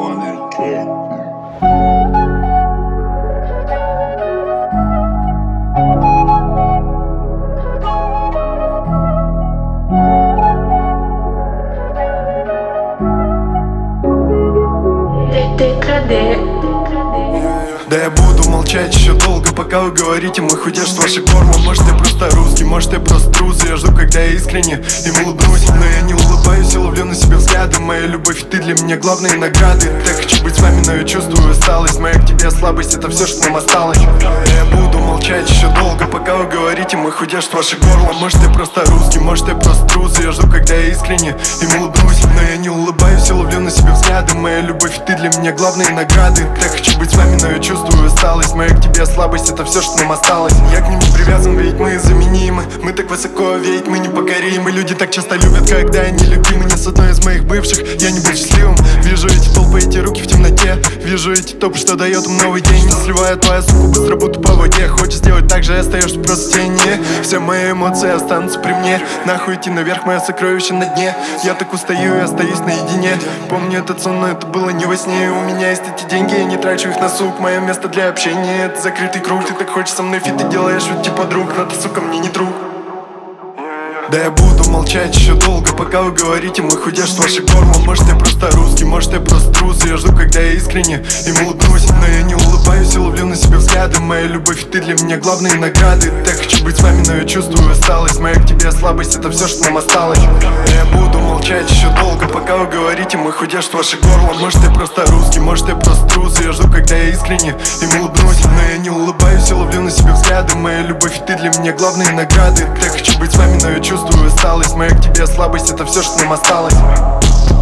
Да я буду молчать еще долго, пока вы говорите, мой хуй держит ваше горло. Может ты просто русский, может ты просто трус. Я жду, когда я искренне им улыбнусь, но я не улыбаюсь и ловлю на себе взгляды. Моя любовь, ты для меня главные награды. Так хочу быть с вами, но я чувствую усталость. Моя к тебе слабость, это все, что нам осталось. Я буду молчать еще долго, пока вы говорите, мой хуй держит ваше горло. Может ты просто русский, может ты просто трус. Я жду, когда я искренне им улыбнусь, но я не улыбаюсь и ловлю на себе взгляды. Моя любовь, ты для меня главные награды. Так хочу быть с вами, но я чувствую усталость. Моя к тебе слабость, это все, что нам осталось. Я к ним не привязан, ведь мы заменимы. Мы так высоко, ведь мы непокоримы. Люди так часто любят, когда они любимы. Не с одной из моих бывших я не был счастливым. Вижу эти толпы, эти руки в темноте. Вижу эти топы, что дает им новый день. Не сливая твоя сука, быстро будто по воде. Хочешь сделать так же, остаешься просто в тени. Все мои эмоции останутся при мне. Нахуй идти наверх, мое сокровище на дне. Я так устаю и остаюсь наедине. Помню этот сон, но это было не во сне. У меня есть эти деньги, я не трачу их на сук. Мое место для общения, это закрытый круг. Ты так хочешь со мной фит, ты делаешь вид типа друг. Но ты, сука, мне не друг. Да я буду молчать еще долго, пока вы говорите, мой хуй держит ваше горло. Может я просто русский, может я просто трус. Я жду, когда я искренне им улыбнусь, но я не улыбаюсь и ловлю на себе взгляды. Моя любовь, ты для меня главные награды. Так хочу быть с вами, но я чувствую усталость. Моя к тебе слабость, это все, что нам осталось. Я буду молчать еще долго, пока вы говорите, мой хуй держит ваше горло. Может я просто русский, может я просто трус. Я жду, когда я искренне им улыбнусь, но я не улыбаюсь и ловлю на себе взгляды. Моя любовь, ты для меня главные награды. Так хочу быть с вами, но я чувствую усталость. Моя к тебе слабость, это все, что нам осталось.